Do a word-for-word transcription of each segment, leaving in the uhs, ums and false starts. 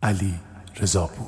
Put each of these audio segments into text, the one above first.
علی رضاپور.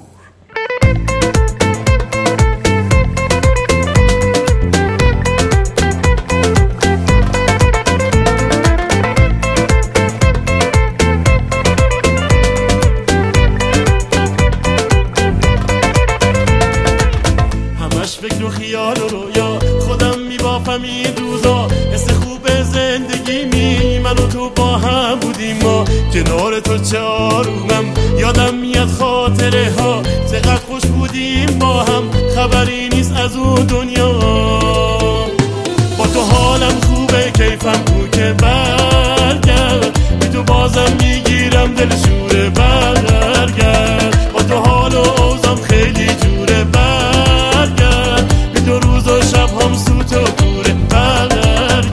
همش فکر و خیال و رویا، خودم میبافم این روزا، حس خوب زندگی می من و تو با هم بودیم، ما کنار تو چه آرومم، یادم میاد خاطره ها چقدر خوش بودیم با هم، خبری نیست از اون دنیا. با تو حالم خوبه، کیفم کو که برگرد، بی تو بازم میگیرم دل شوره برگرد. با تو حال و اوزم خیلی جوره برگرد، بی تو روز و شب هم سوت و کوره برگرد.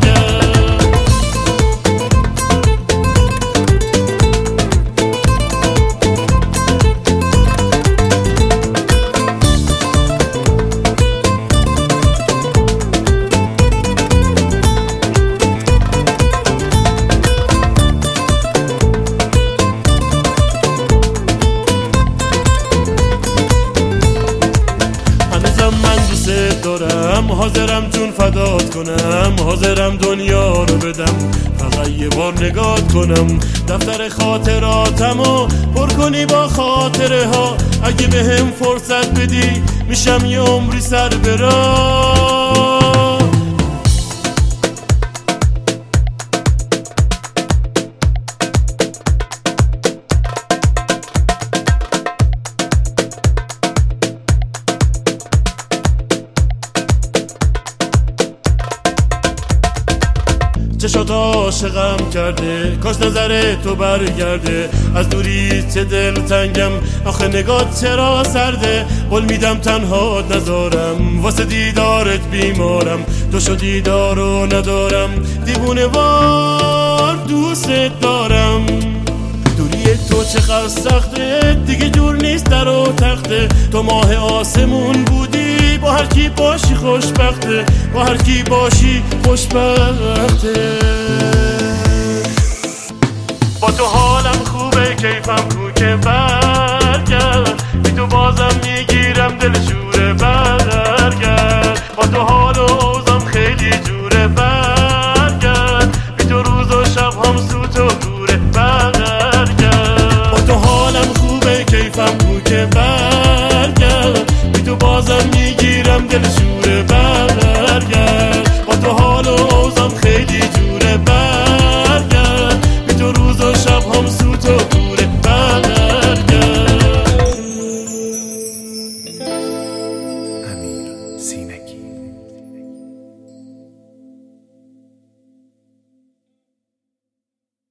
دارم حاضرم جون فدات کنم، حاضرم دنیا رو بدم فقط یه بار نگات کنم، دفتر خاطراتمو پر کنی با خاطره ها، اگه به هم فرصت بدی میشم یه عمری سر برا. چشات عاشقم کرده، کاش نظر تو برگرده، از دوری چه دل تنگم، آخه نگات چرا سرده، قول میدم تنها نذارم، واسه دیدارت بیمارم، تو شو دیدارو ندارم، دیوونه وار دوست دارم. دوری تو چقدر سخته، دیگه جور نیست در و تخته، تو ماه آسمون بودی، با هر کی باشی خوشبخته، با هر کی باشی خوشبخته. با تو حالم خوبه، کیفم کو که برگرد، بی تو بازم میگیرم دل شوره برگرد. با تو حال و اوزم خیلی جوره برگرد، بی تو روز و شب هم سوت و کوره برگرد. با تو حالم خوبه، کیفم کو که برگرد، بی تو بازم میگیرم دل شوره برگرد.